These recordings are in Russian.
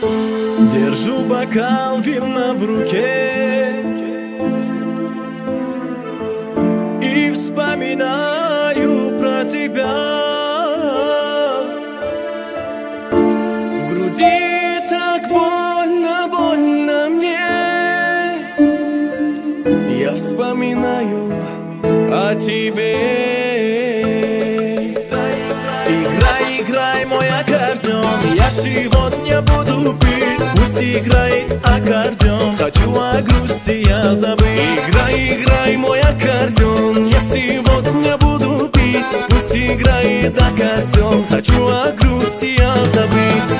Держу бокал вина в руке и вспоминаю про тебя. В груди так больно, больно мне. Я вспоминаю о тебе. Играй, играй, мой аккордеон, я сегодня буду пить. Пусть играет аккордеон, хочу о грусти я забыть. Играй, играй, мой аккордеон, я сегодня буду пить. Пусть играет аккордеон, хочу о грусти я забыть.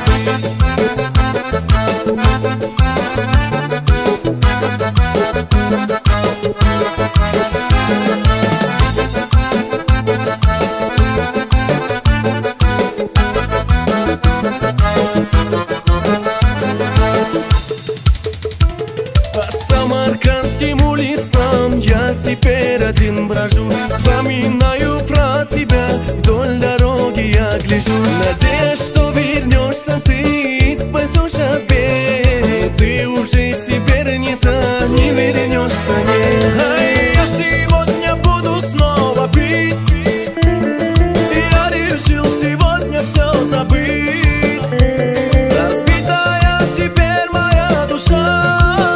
По самаркандским улицам я теперь один брожу. Вспоминаю про тебя, вдоль дороги я гляжу. Надеюсь, что вернешься ты и спасешь от бед. Ты уже теперь не та, не вернешься, нет. Ай, я сегодня буду снова пить. Я решил сегодня все забыть. Разбитая теперь моя душа.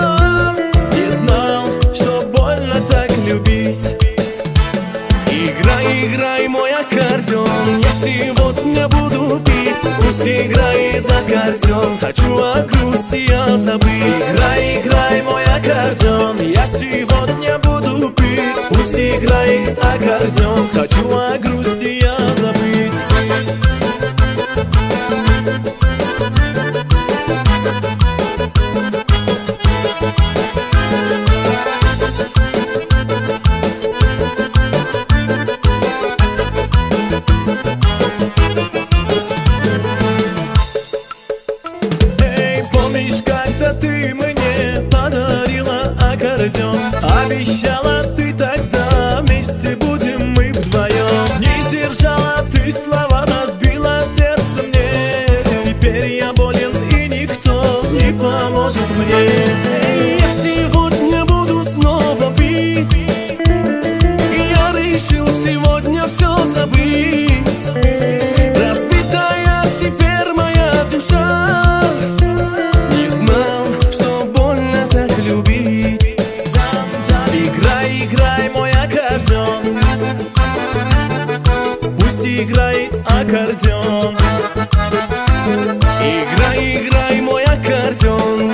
Играй, играй, мой аккордеон, я сегодня буду пить. Пусть играет аккордеон, хочу о грусти я забыть. Играй, играй, мой аккордеон, я сегодня буду пить. Пусть играет аккордеон, хочу о грусти я забыть. Ты мне подарила аккордеон, обещала ты тогда, вместе будем мы вдвоем. Не сдержала ты слова, разбила сердце мне. Теперь я болен и никто не поможет мне. Я сегодня буду снова пить. Я решил сегодня все забыть. Разбитая теперь моя душа. Играй, мой аккордеон, пусть играет аккордеон. Играй, играй, мой аккордеон,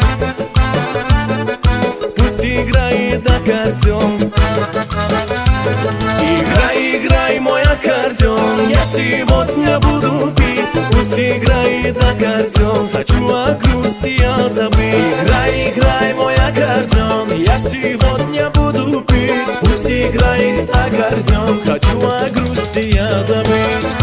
пусть играет аккордеон. Играй, играй, мой аккордеон, я сегодня буду пить. Пусть играет аккордеон, хочу о грусти я забыть. Играй, играй, мой аккордеон, я сегодня буду пить. Пусть играет аккордеон, хочу о грусти я забыть.